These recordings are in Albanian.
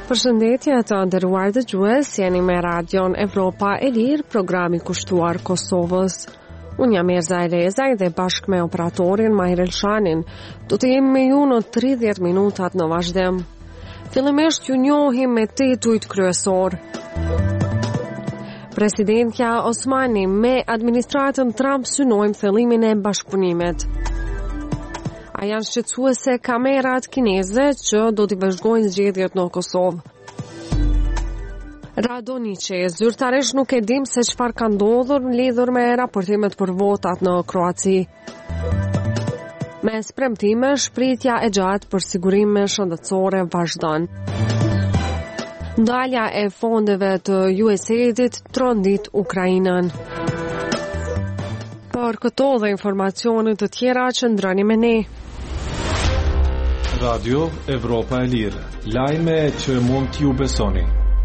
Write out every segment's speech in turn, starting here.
Përshëndetje të nderuar dëgjues, jeni me Radion Evropa e Lirë, programi kushtuar Kosovës. Unë jam Erza Elezaj dhe bashkë me operatorin Mahir Elshanin, do të jemi me ju në 30 minutat në vazhdim. Fillimisht ju njohim me titujt kryesor. Presidentja Osmani me administratën Trump synojmë thellimin e bashkëpunimit. A janë shqetësuese kamerat kineze që do t'i vazhdojnë zgjedhjet në Kosovë. Radonici, zyrtarisht nuk e dim se çfarë ka ndodhur lidhur me raportimet për votat në Kroaci. Me premtime, shpritja e gjatë për sigurime shëndetësore vazhdon. Ndalja e fondeve të USAID-it trondit Ukrainën. Për këto dhe informacionet të tjera qëndroni me ne. Radio Evropa e Lirë, lajme që mund t'ju besoni.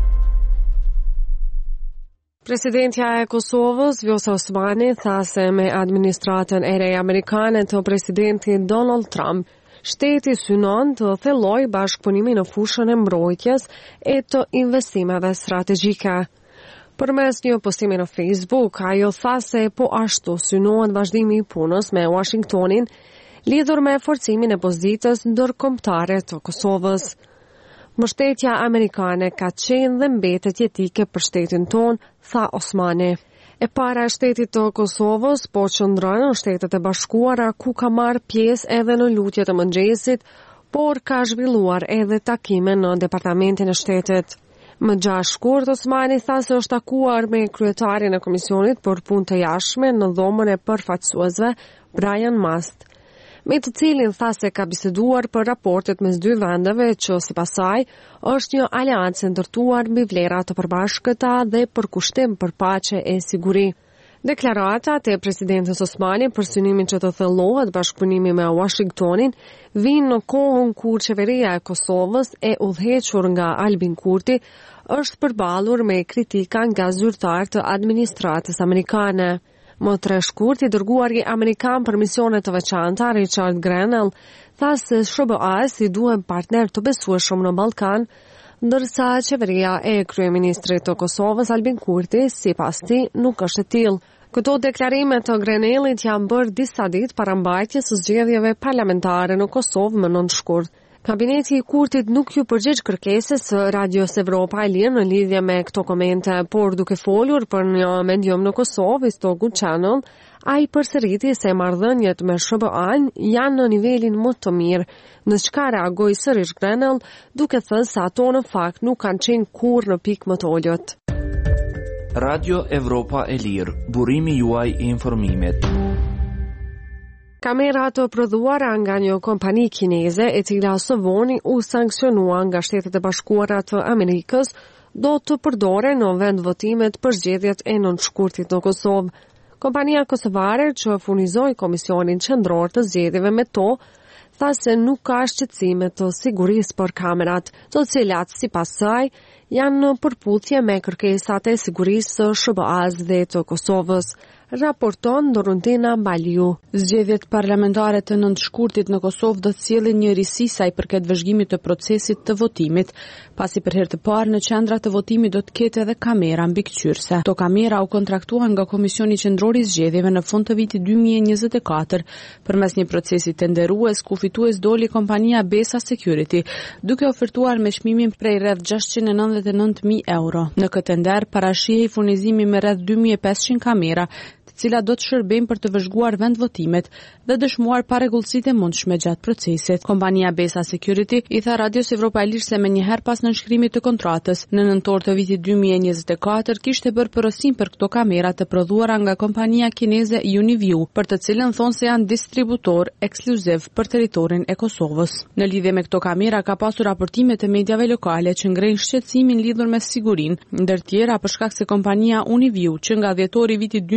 Presidentja e Kosovës, Vjosa Osmani, tha se me administratën e re amerikane të presidentit Donald Trump, shteti synon të thellojë bashkëpunimin në fushën e mbrojtjes e të investimeve strategjike. Përmes një postimi në Facebook, ajo tha se po ashtu synohet vazhdimi i punës me Washingtonin lidhur me forcimin e pozitës ndërkombëtare të Kosovës. Mbështetja amerikane ka qenë dhe mbetet jetike për shtetin ton, tha Osmani. E para e shtetit të Kosovës po qëndron në Shtetet e Bashkuara ku ka marrë pjesë edhe në lutjet e mëngjesit, por ka zhvilluar edhe takime në departamentin e shtetit. Më 6 shkurt, Osmani tha se është takuar me kryetarin e Komisionit për Punë të Jashtme në dhomën e përfaqësuesve, Brian Mast, me të cilin tha se ka biseduar për raportet mes dy vendeve që sipas saj është një aleancë ndërtuar mbi vlera të përbashkëta dhe për kushtim për paqe e siguri. Deklaratat e presidentës Osmani për synimin që të thellohet bashkëpunimi me Washingtonin vinë në kohën kur qeveria e Kosovës e udhëhequr nga Albin Kurti është përballur me kritika nga zyrtarë të administratës amerikane. Më 3 shkurt, i dërguari amerikan për misione të veçanta, Richard Grenell, tha se SBA-s i duhen partner të besueshëm në Ballkan, ndërsa qeveria e kryeministrit të Kosovës, Albin Kurti, sipas tij, nuk është e tillë. Këto deklarime të Grenellit janë bërë disa ditë para mbajtjes së zgjedhjeve parlamentare në Kosovë më 9 shkurt. Kabineti i Kurtit nuk ju përgjigj kërkesës së Radios Evropa e Lirë në lidhje me këto komente, por duke folur për një medium në Kosovë, Istogu Channel, ai përsëriti se marrëdhëniet me SBA-n janë në nivelin më të mirë, në çka reagoi sërish Grenell, duke thënë se ato në fakt nuk kanë qenë kurrë në pikë më të ulët. Radio Evropa e Lirë, burimi juaj i informimit. Kamera të prodhuara nga një kompani kineze e cila së voni u sankcionua nga Shtetet e Bashkuara të Amerikës do të përdore në vend votimet për zgjedhjet e 9 shkurtit në Kosovë. Kompania kosovare që furnizoi Komisionin Qendror të Zgjedhjeve me to tha se nuk ka shqetësime të sigurisë për kamerat, të cilat sipas saj janë në përputhje me kërkesat e sigurisë së SBA-s dhe të Kosovës. Raporton Doruntina Baliu. Zgjedhjet parlamentare të 9 shkurtit në Kosovë do të sjellin një risi sa i përket vëzhgimit të procesit të votimit, pasi për herë të parë në qendrat të votimit do të ketë edhe kamera mbikëqyrëse. Këto kamera u kontraktuan nga Komisioni Qendror i Zgjedhjeve në fund të vitit 2024 përmes një procesi tenderues ku fitues doli kompania Besa Security, duke ofertuar me çmimin prej rreth 699.000 euro. Në këtë tender parashihej furnizimi me rreth 2500 kamera, të cilat do të shërbejnë për të vëzhguar vendvotimet dhe dëshmuar parregullsitë e mundshme gjatë procesit. Kompania Besa Security i tha Radios Evropa e Lirë se menjëherë pas nënshkrimit të kontratës, në nëntor të vitit 2024 kishte bërë porosim për këto kamera të prodhuara nga kompania kineze Uniview, për të cilën thonë se janë distributor ekskluziv për territorin e Kosovës. Në lidhje me këto kamera ka pasur raportime të mediave lokale që ngrenë shqetësimin lidhur me sigurinë, ndër tjera për shkak se kompania Uniview, që nga dhjetori vitit 2021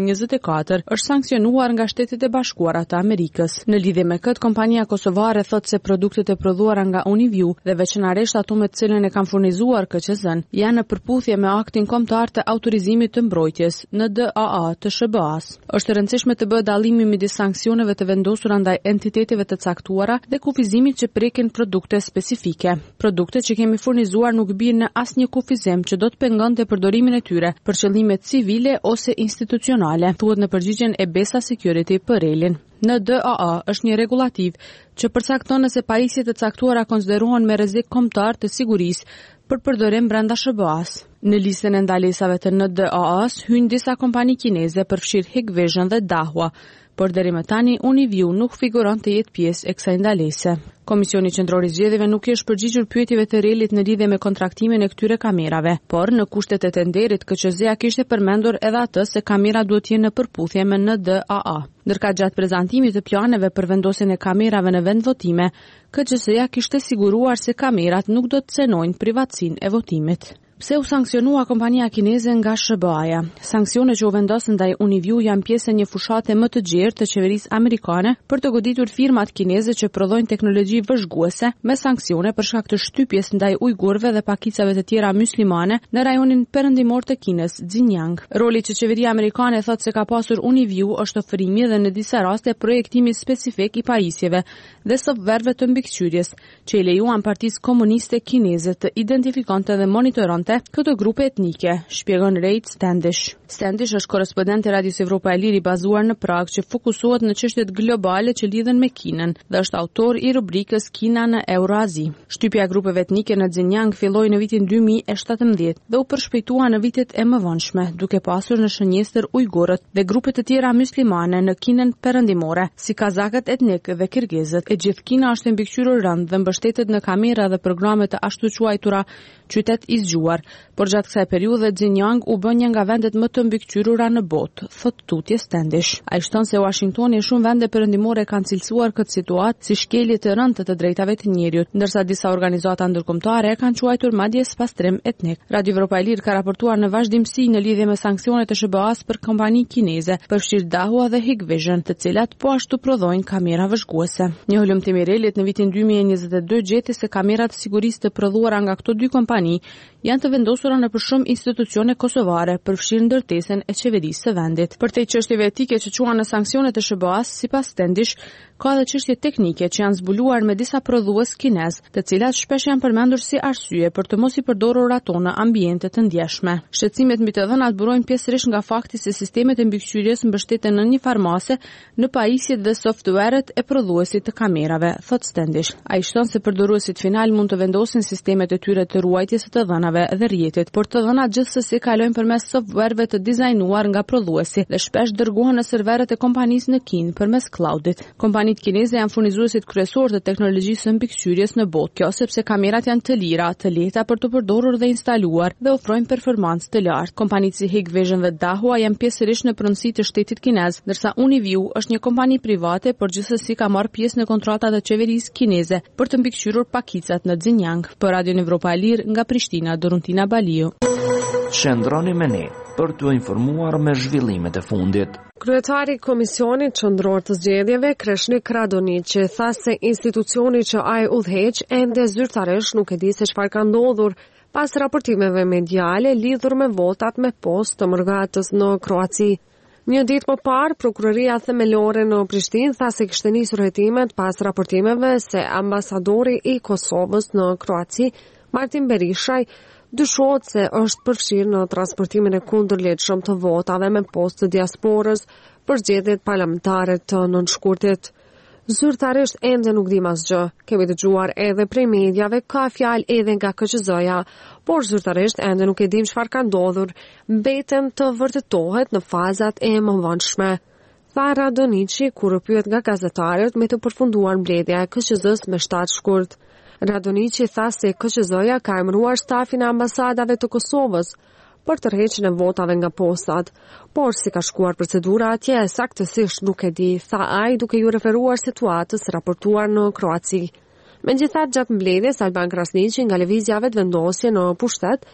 2024 është sankcionuar nga Shtetet e Bashkuara të Amerikës. Në lidhje me këtë, kompania kosovare thotë se produktet e prodhuara nga Univiu dhe veçanërisht ato me të cilën e kanë furnizuar KQZ-n janë në përputhje me aktin kombëtar të autorizimit të mbrojtjes NDAA të SBA-s. Është e rëndësishme të bëhet dallimi midis sanksioneve të vendosura ndaj entiteteve të caktuara dhe kufizimit që prekin produkte specifike. Produktet që kemi furnizuar nuk bien në asnjë kufizim që do të pengonte përdorimin e tyre për qëllime civile ose institucionale, thuhet në përgjigjen e Besa Security për Relin. NDAA është një regulativ që përcakton nëse pajisjet e caktuara konsiderohen me rrezik kombëtar të sigurisë për përdorim brenda SBA-s. Në listën e ndalesave të NDAA-s hyjnë disa kompani kineze, përfshirë Hikvision dhe Dahua, por deri më tani Univiu nuk figuron të jetë pjesë e kësaj ndalese. Komisioni Qendror i Zgjedhjeve nuk i është përgjigjur pyetjeve të Relit në lidhje me kontraktimin e këtyre kamerave, por në kushtet e tenderit KQZ-ja kishte përmendur edhe atë se kamerat duhet të jenë në përputhje me NDAA. Ndërka gjatë prezantimit të planeve për vendosjen e kamerave në vend votime, KQZ-ja kishte siguruar se kamerat nuk do të cenojnë privatësinë e votimit. Pse u sankcionua kompania kineze nga SBA-ja? Sanksionet që u vendosën ndaj Univiu janë pjesë e një fushate më të gjerë të qeverisë amerikane për të goditur firmat kineze që prodhojnë teknologji vëzhguese me sanksione për shkak të shtypjes ndaj ujgurëve dhe pakicave të tjera myslimane në rajonin perëndimor të Kinës, Xinjiang. Roli që qeveria amerikane thotë se ka pasur Univiu është ofrimi dhe në disa raste projektimi specifik i pajisjeve dhe softverëve të mbikëqyrjes, që i lejuan Partisë Komuniste Kineze të identifikonte dhe monitoronte këto grupe etnike, shpjegon Rejt Standish. Standish është korrespondent e Radios Evropa e Liri bazuar në Prag që fokusohet në çështjet globale që lidhen me Kinën dhe është autor i rubrikës Kina në Eurazi. Shtypja e grupeve etnike në Xinjiang filloi në vitin 2017 dhe u përshpejtua në vitet e mëvonshme, duke pasur në shënjestër ujgurët dhe grupe të tjera myslimane në Kinën perëndimore, si kazakët etnik dhe kirgizët. E gjithë Kina është e mbikëqyrur rënd dhe mbështetet në kamera dhe programe të ashtu quajtura qytet i zgjuar, por gjatë kësaj periudhe Xinjiang u bën një nga vendet më të mbikëqyrura në botë, thot tutje Standish. Ai shton se Washingtoni e shumë vende perëndimore kanë cilësuar këtë situatë si shkelje të rëndë të drejtave të njerëzit, ndërsa disa organizata ndërkombëtare kanë quajtur madje pastrim etnik. Radio Evropa e Lirë ka raportuar në vazhdimsi në lidhje me sanksionet e SBA-s për kompani kineze, përfshirë Dahua dhe Hikvision, të cilat po ashtu prodhojnë kamera vëzhguese. Një hulumtim i Relit në vitin 2022 gjeti se kamerat e sigurisë të prodhuara nga këto dy kompani janë të vendosura në për shumë institucione kosovare, përfshirë ndërtesën e qeverisë së vendit. Për te çështjeve etike që quhen në sanksionet e SBA-s, sipas Standish, ka edhe çështje teknike që janë zbuluar me disa prodhues kinez, të cilat shpesh janë përmendur si arsye për të mos i përdorur ato në ambiente të ndjeshme. Shqetësimet mbi të dhënat burojnë pjesërisht nga fakti se sistemet e mbikëqyrjes mbështeten në një farmase në pajisjet dhe software-et e prodhuesit të kamerave, thot Standish. Ai shton se përdoruesit final mund të vendosin sistemet e tyre të ruajtjes së të dhënave dhe rrjetit, por të dhënat gjithsesi kalojnë përmes software-ve të dizajnuar nga prodhuesi dhe shpesh dërgohen në serveret e kompanisë në Kinë përmes cloudit. Kompanitë kineze janë furnizuesit kryesorë të teknologjisë së mbikëqyrjes në botë, kjo sepse kamerat janë të lira, të lehta për të përdorur dhe instaluar dhe ofrojnë performancë të lartë. Kompanitë si Hikvision dhe Dahua janë pjesërisht në pronësi të shtetit kinez, ndërsa Univiu është një kompani private, por gjithsesi ka marrë pjesë në kontratat e qeverisë kineze për të mbikëqyrur pakicat në Xinjiang. Për Radio Evropa e Lirë nga Prishtina, Doruntina Baliu. Qëndroni me ne për t'u informuar me zhvillimet e fundit. Kryetari i Komisionit Qendror të Zgjedhjeve, Kreshnik Radonici, tha se institucioni që ai udhëheq ende zyrtarisht nuk e di se çfarë ka ndodhur pas raportimeve mediale lidhur me votat me postë të mëgatës në Kroaci. Një ditë më parë, prokuroria themelore në Prishtinë tha se kishte nisur hetimet pas raportimeve se ambasadori i Kosovës në Kroaci, Martin Berishaj, dyshohet se është përfshirë në transportimin e kundërligjshëm të votave me postë të diasporës për zgjedhjet parlamentare të nënshkurtit. Zyrtarisht ende nuk dim asgjë. Kemi dëgjuar edhe prej mediave, ka fjalë edhe nga KQZ-ja, por zyrtarisht ende nuk e dim çfarë ka ndodhur, mbeten të vërtetohet në fazat e mëvonshme. Tha Radonici kur u pyet nga gazetarët me të përfunduar mbledhja e KQZ-s me 7 shkurt. Radonici tha se KQZ-ja ka emëruar stafin e ambasadave të Kosovës për tërheqjen e votave nga postat, por si ka shkuar procedura atje saktësisht nuk e di, tha ai duke ju referuar situatës raportuar në Kroaci. Megjithatë, gjatë mbledhjes Alban Krasniqi nga lëvizja vetëvendosje në pushtet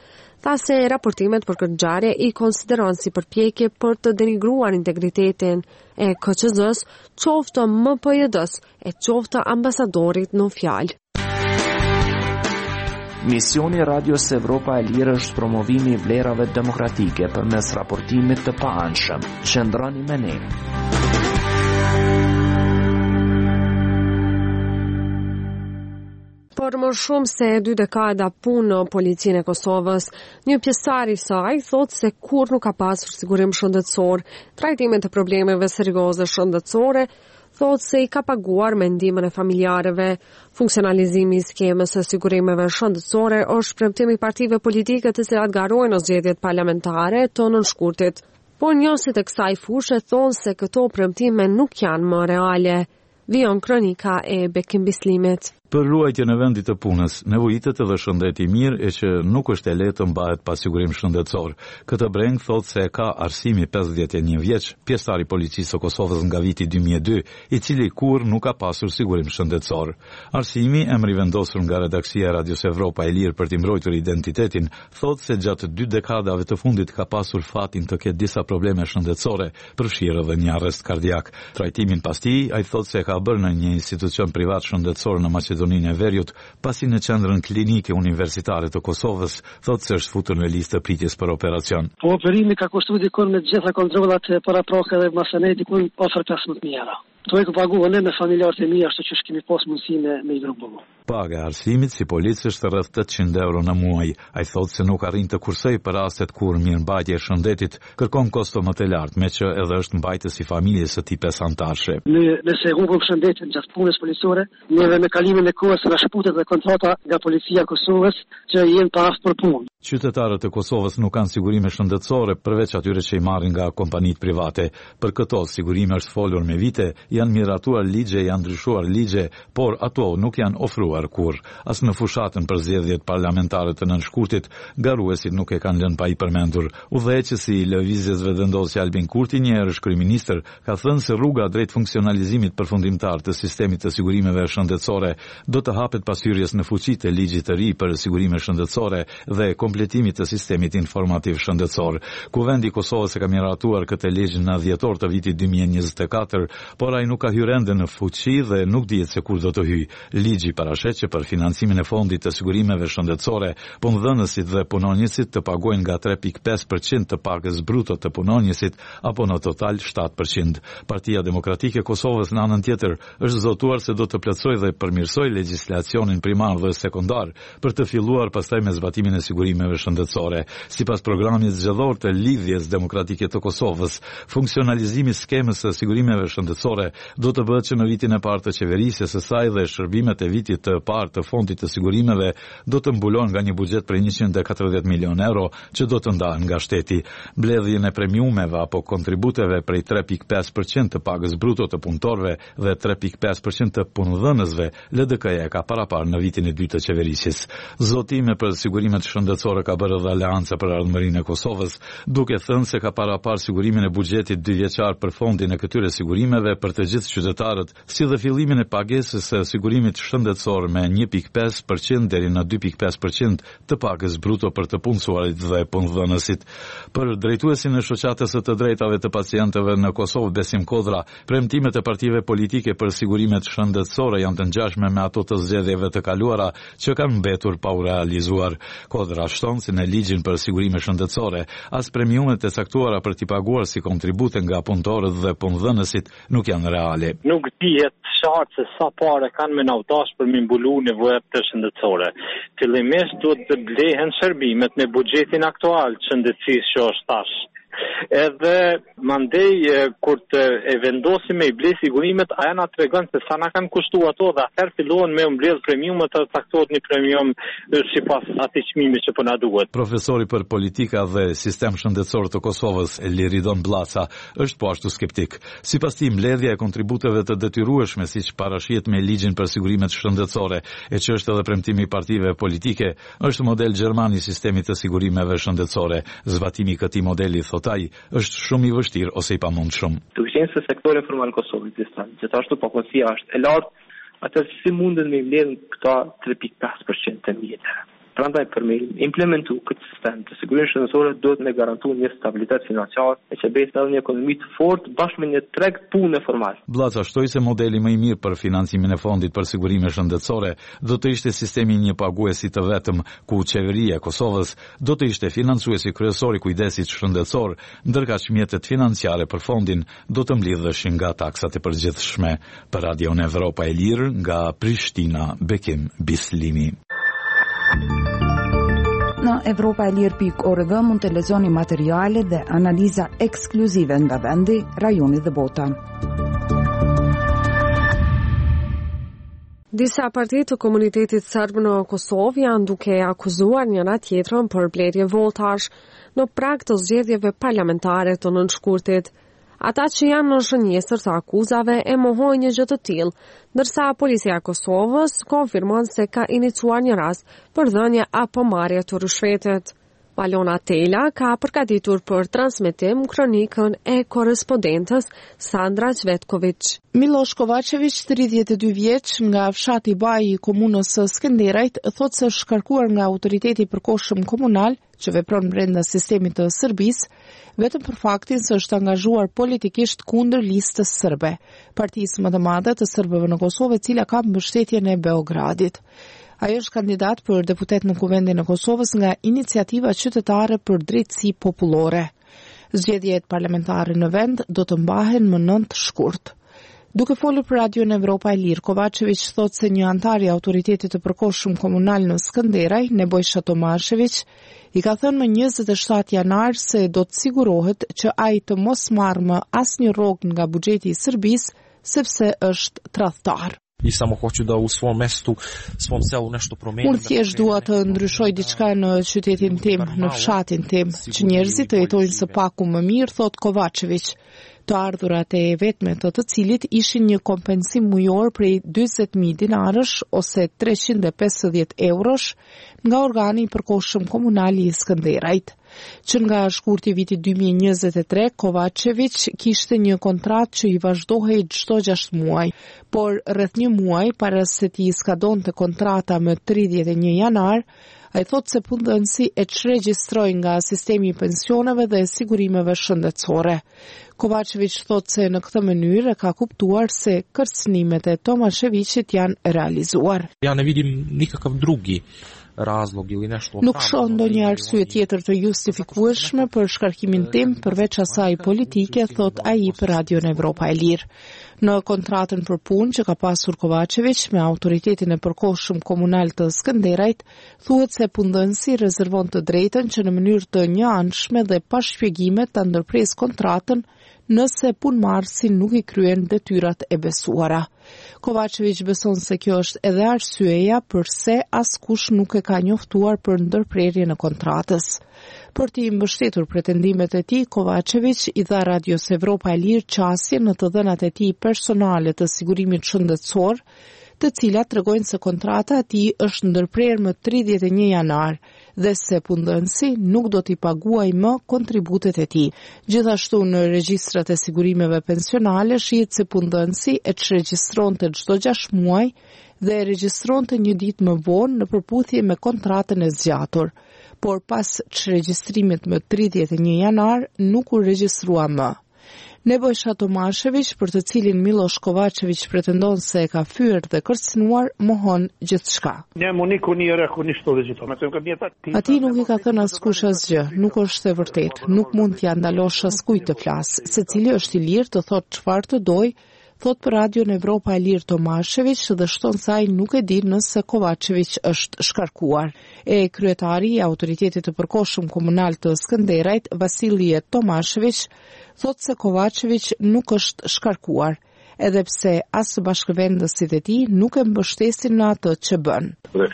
tha se raportimet për këtë ngjarje i konsideron si përpjekje për të denigruar integritetin e KQZ-s, qoftë MPJD-s e qoftë ambasadorit në fjalë. Misioni Radios Evropa e Lirë është promovimi i vlerave demokratike përmes raportimit të paanshëm. Qëndroni me ne. Por më shumë se 2 dekada punë në policinë e Kosovës, një pjesëtar i saj thotë se kur nuk ka pasur sigurim shëndetësor, trajtimin të problemeve serioze shëndetësore, thotë se i ka paguar me ndihmën e familjarëve. Funksionalizimi i skemës së sigurimeve shëndetësore është premtim i partive politike të cilat garojnë në zgjedhjet parlamentare të nënshkurtit. Por njësit e kësaj fushë thonë se këto premtime nuk janë më reale. Vion kronika e Bekim Bislimit. Për ruajtjen e vendit të punës, nevojitet edhe shëndeti i mirë e që nuk është e lehtë të mbahet pa sigurim shëndetësor. Këtë breng thotë se ka arsimi 51 vjeç, pjesëtar i policisë së Kosovës nga viti 2002, i cili kur nuk ka pasur sigurim shëndetësor. Arsimi, emri vendosur nga redaksia e Radios Evropa e Lirë për t'i mbrojtur identitetin, thotë se gjatë 2 dekadave të fundit ka pasur fatin të ketë disa probleme shëndetësore, përfshirë edhe një arrest kardiak. Trajtimin pas tij, ai thotë se ka bërë në një institucion privat shëndetësor në Maqedoninë e Veriut, pasi në qendrën klinike universitare të Kosovës, thotë se është futur në listë pritjes për operacion. Po operimi ka kushtuar dikon me gjitha kontrollat paraprake dhe masane dikon afër 15.000 euro. To e ka paguar ne me familjarët e mi, ashtu që kemi pas mundësi me i grupuar. Paga e arsimit si polic është rreth 800 euro në muaj. Ai thotë se nuk arrin të kursej për rastet kur mirëmbajtja e shëndetit kërkon kosto më të lartë, me që edhe është mbajtës i familjes së tij pesantarshe. Nëse humbim shëndetin gjatë punës policore, neve me kalimin e kohës nga shputet dhe kontrata nga policia e Kosovës që jenë pa aftë për punë. Qytetarët e Kosovës nuk kanë sigurime shëndetësore përveç atyre që i marrin nga kompanitë private. Për këto sigurime është folur me vite, janë miratuar ligje, janë ndryshuar ligje, por ato nuk janë ofruar kur. As në fushatën për zgjedhjet parlamentare të nënshkurtit, garuesit nuk e kanë lënë pa i përmendur. Udhëheqësi i lëvizjesve vendosje Albin Kurti, një herësh kryeministër, ka thënë se rruga drejt funksionalizimit përfundimtar të sistemit të sigurimeve shëndetësore do të hapet pas hyrjes në fuqi të ligjit të ri për sigurime shëndetësore dhe kompletimit të sistemit informativ shëndetësor. Kuvendi i Kosovës e ka miratuar këtë ligj në dhjetor të vitit 2024, por ai nuk ka hyrë ende në fuqi dhe nuk dihet se kur do të hyjë. Ligji parashet që për financimin e fondit të sigurimeve shëndetësore, punëdhënësit dhe punonjësit të pagojnë nga 3.5% të pagës bruto të punonjësit apo në total 7%. Partia Demokratike e Kosovës në anën tjetër është zotuar se do të plotësojë dhe përmirësojë legjislacionin primar dhe sekondar për të filluar pastaj me zbatimin e sigurimeve shëndetësore. Sipas programit zgjedhor të Lidhjes Demokratike të Kosovës, funksionalizimi i skemës së sigurimeve shëndetësore do të bëhet që në vitin e parë të qeverisjes së saj dhe shërbimet e vitit të parë të fondit të sigurimeve do të mbulon nga një buxhet prej 140 milion euro që do të ndahen nga shteti. Mbledhjen e premiumeve apo kontributeve prej 3.5% të pagës bruto të punëtorëve dhe 3.5% të punëdhënësve, LDK-ja ka paraparë në vitin e dytë të qeverisjes. Zotime për sigurimet shëndetësore ka bërë edhe Aleanca për Ardhmërinë e Kosovës, duke thënë se ka parapar sigurimin e buxhetit 2 vjeçar për fondin e këtyre sigurimeve për të gjithë qytetarët, si dhe fillimin e pagesës së sigurimit shëndetësor me 1.5% deri në 2.5% të pagës bruto për të punësuarit dhe punëdhënësit. Për drejtuesin e shoqatës së të drejtave të pacientëve në Kosovë, Besim Kodra, premtimet e partive politike për sigurimet shëndetësore janë të ngjashme me ato të zgjedhjeve të kaluara që kanë mbetur pa u realizuar. Kodra shton se në ligjin për sigurime shëndetësore, as premiumet e caktuara për t'i paguar si kontribute nga punëtorët dhe punëdhënësit nuk janë reale. Nuk dihet qartë se sa parë kanë me nautas për mi mbulu nevojat të shëndetësore. Fillimisht duhet të blehen shërbimet në buxhetin aktual të shëndetësisë që është tash. Edhe mandej kur të e vendosim me i ble sigurimet, aja na tregon se sa na kanë kushtuar ato dhe atëherë fillohen me mbledh premiumet të caktohet një premium sipas atij çmimi që po na duhet. Profesori për politika dhe sistem shëndetësor të Kosovës, Liridon Blaca, është po ashtu skeptik. Sipas tij, mbledhja e kontributeve të detyrueshme siç parashihet me ligjin për sigurimet shëndetësore, e që është edhe premtimi i partive politike, është model gjerman i sistemit të sigurimeve shëndetësore. Zbatimi i këtij modeli është shumë i vështirë ose i pamundshëm. Duke qenë se sektori informal Kosovës ekziston, gjithashtu pakostia është e lartë, atë si mundet me mbledh këta 3.5% të mjetëve. Prandaj për me implementu këtë sistem të sigurimit shëndetësor duhet me garantu një stabilitet financiar e që bëhet edhe një ekonomi të fortë bashkë me një treg pune formal. Blaca shtoi se modeli më i mirë për financimin e fondit për sigurime shëndetësore do të ishte sistemi një paguesi të vetëm ku qeveria e Kosovës do të ishte financuesi kryesor i kujdesit shëndetësor, ndërkaq mjetet financiare për fondin do të mblidheshin nga taksat e përgjithshme. Për Radion Evropa e Lirë nga Prishtina, Bekim Bislimi. Në evropaelir.org mund të lexoni materiale dhe analiza ekskluzive nga vendi, rajoni dhe bota. Disa parti të komunitetit serb në Kosovë janë duke akuzuar njëra tjetrën për blerje votash në prag të zgjedhjeve parlamentare të nënshkurtit. Ata që janë në shënjesër të akuzave e mohojnë një gjë të tillë, ndërsa policia e Kosovës konfirmon se ka iniciuar një rast për dhënje apo marrje të rishvetit. Palona Tela ka përgatitur për transmetim kronikën e korrespondentës Sandra Cvetković. Miloš Kovačević, 32 vjeç, nga fshati Baji i komunës së Skënderajt, thotë se është shkarkuar nga autoriteti përkohshëm komunal që vepron brenda sistemit të Serbisë, vetëm për faktin se është angazhuar politikisht kundër listës serbe, partisë më të madhe të serbëve në Kosovë, e cila ka mbështetjen e Beogradit. Ajo është kandidat për deputet në Kuvendin e Kosovës nga Iniciativa Qytetare për Drejtësi Popullore. Zgjedhjet parlamentare në vend do të mbahen më 9 shkurt. Duke folur për Radion Evropa e Lirë, Kovačević thotë se një antar i autoritetit të përkohshëm komunal në Skënderaj, Nebojša Tomašević, i ka thënë më 27 janar se do të sigurohet që ai të mos marrë më asnjë rrogë nga buxheti i Serbisë, sepse është tradhtar. I samo hoću da u svom mestu, svom selu nešto promenim. Unë thjesht dua të ndryshoj diçka në qytetin tim, në fshatin tim, që njerëzit të jetojnë së paku më mirë, thot Kovačević. Të ardhurat e vetme të cilit ishin një kompensim mujor prej 40.000 dinarësh ose 350 eurosh nga organi i përkohshëm komunal i Skënderajt. Që nga shkurti vitit 2023, Kovačević kishte një kontratë që i vazhdohej çdo 6 muaj, por rreth një muaj para se t'i skadonte kontrata më 31 janar, ai thotë se punëdhënësi e çregjistroi nga sistemi i pensioneve dhe sigurimeve shëndetësore. Kovačević thotë se në këtë mënyrë ka kuptuar se kërcënimet e Tomaševićit janë realizuar. Ja ne vidim nikakav drugi razlog ili nešto. Nuk shoh ndonjë arsye tjetër të justifikueshme për shkarkimin tim përveç asaj politike, thot ai për Radion Evropa e Lirë. Në kontratën për punë që ka pasur Kovačević me autoritetin e përkohshëm komunal të Skënderajt, thuhet se punëdhënësi rezervon të drejtën që në mënyrë të njëanshme dhe pa shpjegime ta ndërpresë kontratën nëse punëmarrësi nuk i kryen detyrat e besuara. Kovačević beson se kjo është edhe arsyeja pse askush nuk e ka njoftuar për ndërprerjen e kontratës. Për t'i mbështetur pretendimet e tij, Kovačević i dha Radios Evropa e Lirë qasje në të dhënat e tij personale të sigurimit shëndetësor, të cilat tregojnë se kontrata e tij është ndërprerë më 31 janar dhe se punëdhënësi nuk do t'i paguaj më kontributet e tij. Gjithashtu në regjistrat e sigurimeve pensionale shihet se punëdhënësi e çregjistronte çdo 6 muaj dhe e regjistronte një ditë më vonë në përputhje me kontratën e zgjatur, por pas çregjistrimit më 31 janar nuk u regjistrua më. Nebojša Tomašević, për të cilin Miloš Kovačević pretendon se e ka fyer dhe kërcënuar, mohon gjithçka. Ati nuk i ka thënë askush asgjë, nuk është e vërtetë, nuk mund t'ia ndalosh askujt të flasë, secili është i lirë të thotë çfarë të dojë, thot për Radion Evropa e Lirë Tomašević dhe shton se ai nuk e di nëse Kovačević është shkarkuar. E kryetari i autoritetit të përkohshëm komunal të Skënderajt, Vasilije Tomašević, thot se Kovačević nuk është shkarkuar, edhe pse as bashkëvendësit e tij nuk e mbështesin në atë që bën.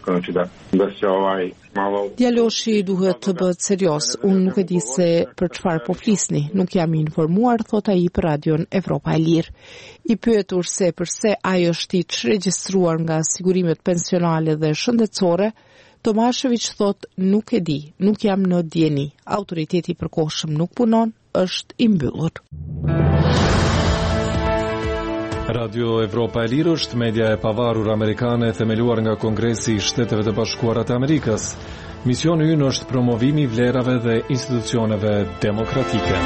Djaloshi duhet të bëhet serios. Unë nuk e di se për çfarë po flisni, nuk jam i informuar, thot ai për Radion Evropa e Lirë. I pyetur se përse ai është i regjistruar nga sigurimet pensionale dhe shëndetësore, Tomašević thot nuk e di, nuk jam në dieni. Autoriteti i përkohshëm nuk punon, është i mbyllur. Radio Evropa e Lirë është media e pavarur amerikane themeluar nga Kongresi i Shteteve të Bashkuara të Amerikës. Misioni ynë është promovimi i vlerave dhe institucioneve demokratike.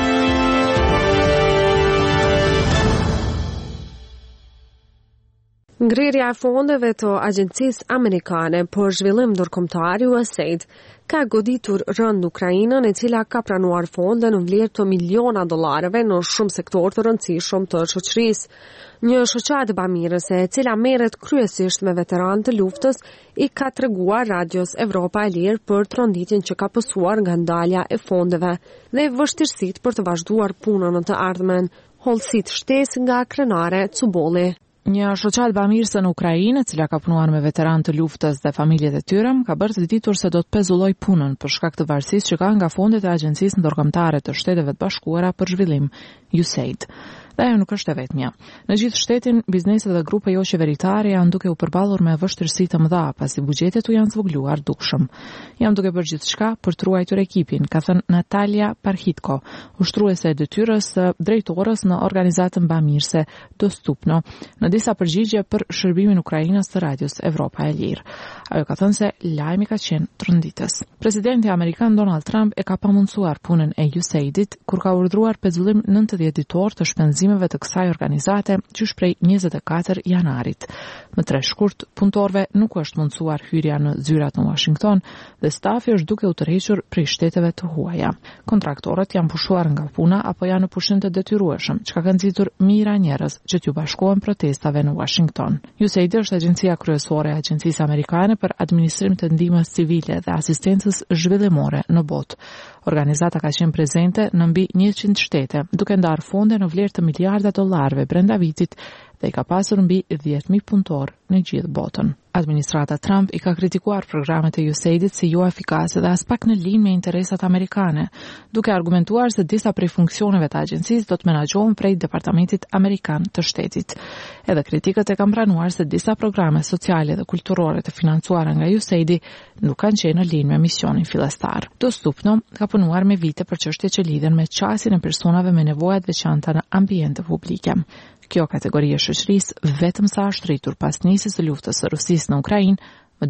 Ngrirja e fondeve të Agjencisë Amerikane për Zhvillim Ndërkombëtar USAID ka goditur rënd Ukrainën, e cila ka pranuar fonde në vlerë të miliona dollarëve në shumë sektor të rëndësishëm të shoqërisë. Një shoqatë bamirëse, e cila merret kryesisht me veteranë të luftës, i ka treguar Radios Evropa e Lirë për tronditjen që ka pësuar nga ndalja e fondeve dhe vështirësitë për të vazhduar punën në të ardhmen. Hollësit shtesë nga krenare Cubolli. Një shoqatë bamirëse në Ukrainë, e cila ka punuar me veteranë të luftës dhe familjet e tyre, ka bërë të ditur se do të pezulloj punën për shkak të varësisë që ka nga fondet e Agjencisë Ndërkombëtare të Shteteve të Bashkuara për Zhvillim, USAID. Dhe ajo nuk është e vetmja. Në gjithë shtetin, bizneset dhe grupe jo qeveritare janë duke u përballur me vështirësi të mëdha, pasi buxhetet u janë zvogluar dukshëm. Jam duke bërë gjithçka për të ruajtur ekipin, ka thënë Natalia Parhitko, ushtruese e detyrës së drejtorës në organizatën bamirëse Dostupno, në disa përgjigje për shërbimin Ukrainës të Radios Evropa e Lirë. Ajo ka thënë se lajmi ka qenë tronditës. Presidenti amerikan Donald Trump e ka pamundsuar punën e USAID-it kur ka urdhëruar pezullim 90 ditor të shpenzimeve të kësaj organizate që shprej 24 janarit. Më 3 shkurt, punëtorëve nuk është mundsuar hyrja në zyrat në Washington dhe stafi është duke u tërhequr prej shteteve të huaja. Kontraktorët janë pushuar nga puna apo janë në pushim të detyrueshëm, çka ka nxitur mijëra njerëz që t'ju bashkohen protestave në Washington. USAID është agjencia kryesore e Agjencisë Amerikane për administrim të ndihmës civile dhe asistencës zhvillimore në botë. Organizata ka qenë prezente në mbi 100 shtete, duke ndarë fonde në vlerë të miliarda dollarëve brenda vitit dhe i ka pasur mbi 10.000 punëtorë në gjithë botën. Administrata Trump i ka kritikuar programet e USAID-it si jo efikase dhe as pak në linjë me interesat amerikane, duke argumentuar se disa prej funksioneve të agjencisë do të menaxhohen prej Departamentit Amerikan të Shtetit. Edhe kritikët e kanë pranuar se disa programe sociale dhe kulturore të financuara nga USAID nuk kanë qenë në linjë me misionin fillestar. Dostupno ka punuar me vite për çështje që lidhen me qasjen e personave me nevoja të veçanta në ambiente publike. Kjo kategori e shoqërisë vetëm sa është rritur pas nisjes së luftës së Rusisë në Ukrainë më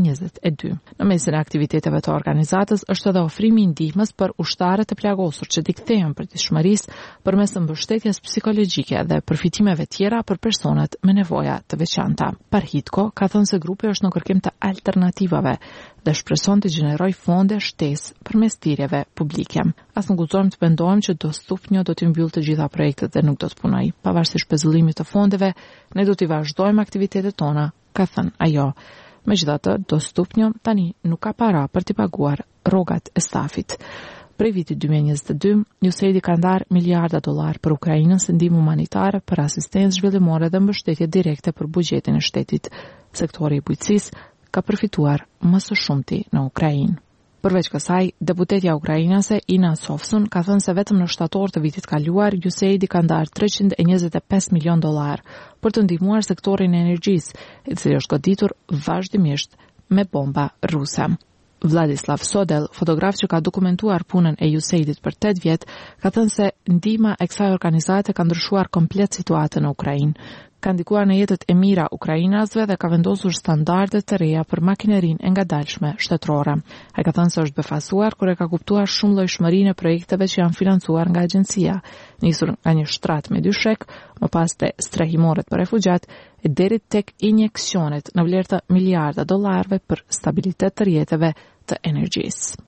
2022. Në mesin e aktiviteteve të organizatës është edhe ofrimi i ndihmës për ushtarët e plagosur që dikthehen pritshmërisë përmes mbështetjes psikologjike dhe përfitimeve tjera për personat me nevoja të veçanta. Parhitko ka thënë se grupi është në kërkim të alternativave dhe shpreson të gjeneroj fonde shtesë përmes thirrjeve publike. As nuk guxojmë të mendojmë që Dostupno do të mbyllë të gjitha projektet dhe nuk do të punojë. Pavarësisht pezullimit të fondeve, ne do të vazhdojmë aktivitetet tona, ka thënë ajo. Megjithatë, Dostupno tani nuk ka para për t'i paguar rrogat e stafit. Prej vitit 2022, USAID ka ndarë miliarda dollar për Ukrainën si ndihmë humanitare, për asistencë zhvillimore dhe mbështetje direkte për buxhetin e shtetit. Sektori i bujqësisë ka përfituar më së shumti në Ukrainë. Përveç kësaj, deputetja ukrainase Ina Sofsun ka thënë se vetëm në shtator të vitit kaluar, USAID ka ndarë 325 milion dollar për të ndihmuar sektorin e energjisë, i cili është goditur vazhdimisht me bomba ruse. Vladislav Sodel, fotograf që ka dokumentuar punën e USAID-it për 8 vjet, ka thënë se ndihma e kësaj organizate ka ndryshuar komplet situatën në Ukrainë. Ka ndikuar në jetët e mira ukrainasve dhe ka vendosur standarde të reja për makinerinë e ngadalshme shtetërore. Ai ka thënë se është befasuar kur e ka kuptuar shumëllojshmërinë e projekteve që janë financuar nga agjencia, nisur nga një shtrat me dyshek, më pas te strehimoret për refugjat, e deri tek injeksionet në vlerë të miliarda dollarëve për stabilitet të rrjeteve të energjisë.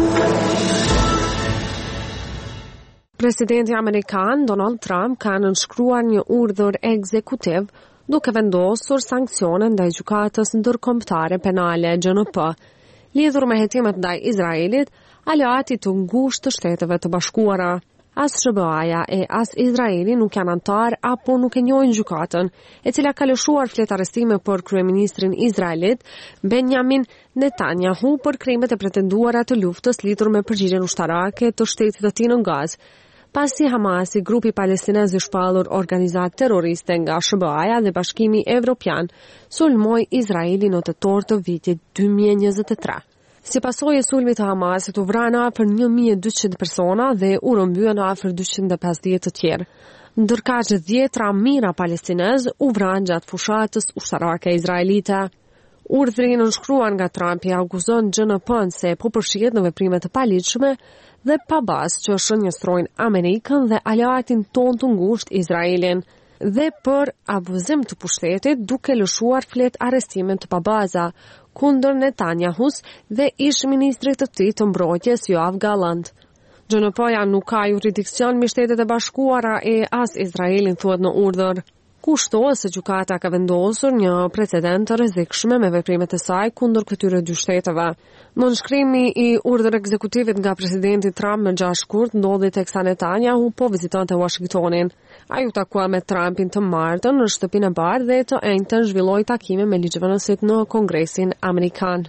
Presidenti Amerikan Donald Trump ka nënshkruar një urdhër ekzekutiv duke vendosur sanksione ndaj gjykatës ndërkombëtare penale GNP, lidhur me hetimet ndaj Izraelit, aleati të ngushtë të Shteteve të Bashkuara. As SBA-ja e as Izraeli nuk janë antar apo nuk e njohin gjykatën, e cila ka lëshuar fletë arrestime për kryeministrin izraelit Benjamin Netanyahu për krimet e pretenduara të luftës lidhur me përgjigjen ushtarake të shtetit të tij në Gazë. Pasi Hamasi, grupi palestinez i shpallur organizatë terroriste nga SBA-ja dhe Bashkimi Evropian, sulmoi Izraelin në tetor të vitit 2023. Si pasojë e sulmit të Hamasit, u vranë afër 1200 persona dhe u rrëmbyen afër 250 të tjerë. ndërka që 10 mijëra palestinez u vranë gjatë fushatës ushtarake izraelite. Urdhri nënshkruar nga Trumpi akuzon GNP-n se po përfshihet në veprime të paligjshme dhe pa bazë që shënjestrojnë Amerikën dhe aleatin ton të ngushtë Izraelin dhe për abuzim të pushtetit duke lëshuar flet arrestime të pabaza kundër Netanyahus dhe ish ministrit të tij të mbrojtjes Yoav Gallant. GNP-ja nuk ka jurisdiksion mbi Shtetet e Bashkuara e as Izraelin, thuhet në urdhër. Kushtohet se gjykata ka vendosur një precedent të rrezikshëm me veprimet e saj kundër këtyre dy shteteve. Nënshkrimi i urdhër ekzekutivit nga presidenti Trump në 6 shkurt ndodhi teksa Netanyahu po vizitonte Washingtonin. Ai u takua me Trumpin të martën në shtëpinë e bardhë dhe të njëjtën zhvilloi takime me ligjvënësit në Kongresin Amerikan.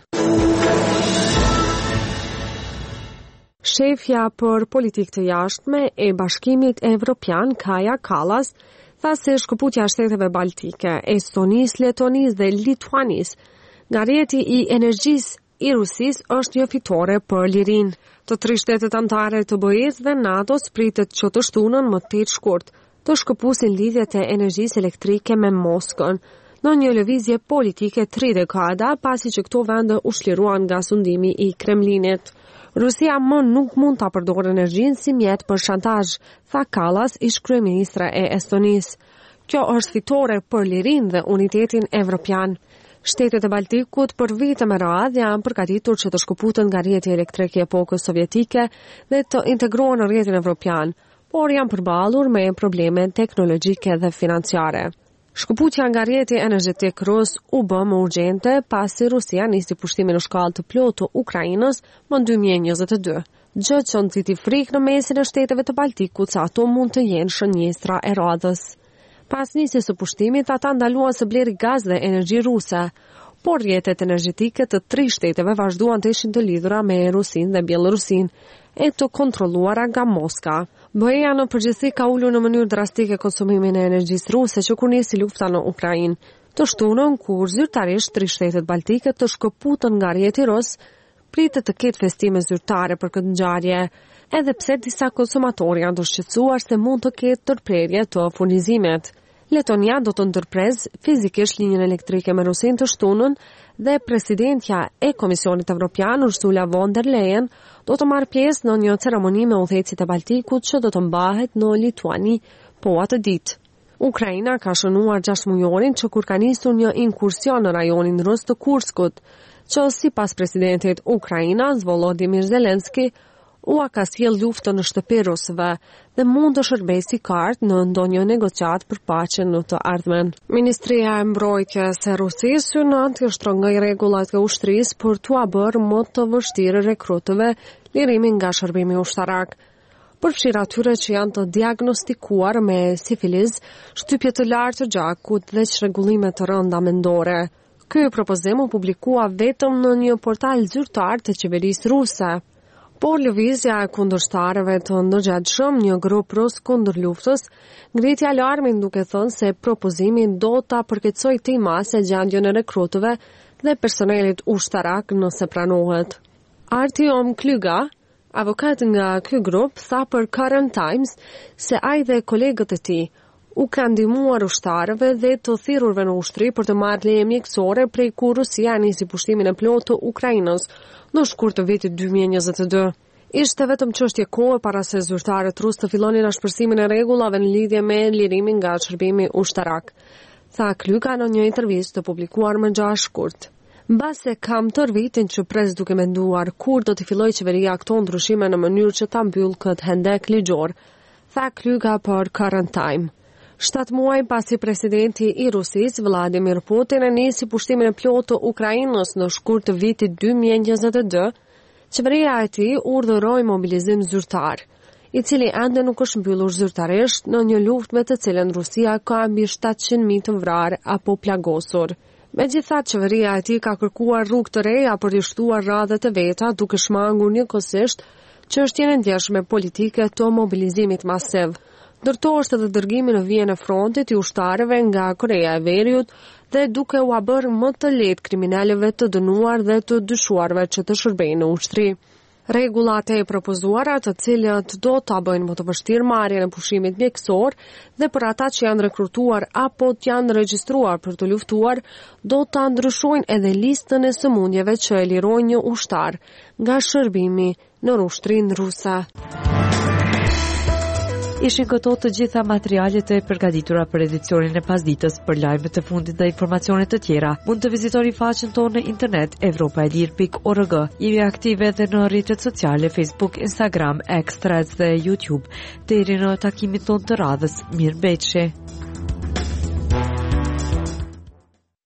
Shefja për politikë të jashtme e Bashkimit Evropian, Kaja Kallas, tha se shkëputja shteteve baltike, Estonisë, Letonisë dhe Lituanisë nga rrjeti i energjisë i Rusisë është një fitore për lirinë. Të 3 shtetet anëtare të BE-s dhe NATO-s pritet që të shtunën më 8 shkurt të shkëpusin lidhjet e energjisë elektrike me Moskën, në një lëvizje politike 3 dekada pasi që këto vende u shliruan nga sundimi i Kremlinit. Rusia më nuk mund ta përdorë energjinë si mjet për shantazh, tha Kallas, ish kryeministra e Estonisë. Kjo është fitore për lirinë dhe unitetin evropian. Shtetet e Baltikut për vite me radhë janë përgatitur që të shkëputen nga rrjeti elektrik i epokës sovjetike dhe të integrohen në rrjetin evropian, por janë përballur me probleme teknologjike dhe financiare. Shkëputja nga rrjeti energjetik rus u bë më urgjente pasi Rusia nisi pushtimin në shkallë të plotë të Ukrainës më 2022, gjë që nxiti frikë në mesin e shteteve të Baltikut se ato mund të jenë shënjestra e radhës. Pas nisjes së pushtimit, ata ndaluan se bleri gaz dhe energji ruse, por rrjetet energjetike të 3 shteteve vazhduan të ishin të lidhura me Rusinë dhe Bielorusinë e të kontrolluara nga Moska. BE-ja në përgjithësi ka ulur në mënyrë drastike konsumimin e energjisë ruse që kur nisi lufta në Ukrainë. Të shtunën kur zyrtarisht 3 shtetet baltike të shkëputën nga rrjeti rus, pritet të ketë festime zyrtare për këtë ngjarje, edhe pse disa konsumatorë janë të shqetësuar se mund të ketë ndërprerje të furnizimit. Letonia do të ndërprezë fizikisht linjën elektrike me Rusinë të shtunën dhe presidentja e Komisionit Evropian Ursula von der Leyen do të marrë pjesë në një ceremoni me udhëheqësit e Baltikut që do të mbahet në Lituani po atë ditë. Ukraina ka shënuar 6 mujorin që kur ka nisur një inkursion në rajonin rus të Kurskut, që sipas presidentit Ukrainas Volodymyr Zelensky ua ka sjell luftën në shtëpi rusëve dhe mund të shërbejë si kartë në ndonjë negociat për paqen në të ardhmen. Ministria e Mbrojtjes së Rusisë synon të shtrëngoj rregullat e ushtrisë për t'u bërë më të vështirë rekrutëve lirimin nga shërbimi ushtarak. Përfshirë atyre që janë të diagnostikuar me sifilis, shtypje të lartë të gjakut dhe çrregullime të rënda mendore. Ky propozim u publikua vetëm në një portal zyrtar të qeverisë ruse. Por lëvizja e kundërshtarëve të ndërgjatshëm, një grup rus kundër luftës, ngriti alarmin duke thënë se propozimi do ta përkeqësojë të mase gjendjen e rekrutëve dhe personelit ushtarak nëse pranohet. Artyom Klyga, avokat nga ky grup, tha për Current Times se ai dhe kolegët e tij u kanë ndihmuar ushtarëve dhe të thirrurve në ushtri për të marrë leje mjekësore prej kur Rusia nisi pushtimin e plotë të Ukrainës në shkurt të vitit 2022. Ishte vetëm çështje kohe para se zyrtarët rusë të fillonin ashpërsimin e rregullave në lidhje me lirimin nga shërbimi ushtarak, tha Klyka në një intervistë të publikuar më 6 shkurt. Mbase kam tër vitin që pres duke menduar kur do të fillojë qeveria këto ndryshime në mënyrë që ta mbyll këtë hendek ligjor, tha Klyka për Current Time. 7 muaj pasi presidenti i Rusisë, Vladimir Putin, e nisi pushtimin e plotë të Ukrainës në shkurt të vitit 2022, qeveria e tij urdhëroi mobilizim zyrtar, i cili ende nuk është mbyllur zyrtarisht në një luftë me të cilën Rusia ka mbi 700.000 të vrarë apo plagosur. Megjithatë, qeveria e tij ka kërkuar rrugë të reja për të shtuar radhët e veta, duke shmangur njëkohësisht çështjen e ndjeshme politike të mobilizimit masiv. Ndërtohet edhe dërgimi në vijën e frontit i ushtarëve nga Korea e Veriut dhe duke u bërë më të lehtë kriminalëve të dënuar dhe të dyshuarve që të shërbejnë në ushtri. Rregullat e propozuara, të cilët do ta bëjnë më të vështirë marrjen e pushimit mjekësor dhe për ata që janë rekrutuar apo të janë regjistruar për të luftuar, do ta ndryshojnë edhe listën e sëmundjeve që e lirojnë një ushtar nga shërbimi në ushtrinë ruse. Ishin këto të gjitha materialet e përgatitura për edicionin e pasditës. Për lajmet e fundit dhe informacionet të tjera, mund të vizitoni faqen tonë në internet evropaelir.org. Jemi aktive edhe në rrjetet sociale Facebook, Instagram, X, Threads dhe YouTube. Deri në takimin tonë të radhës, mirëmbëjtje.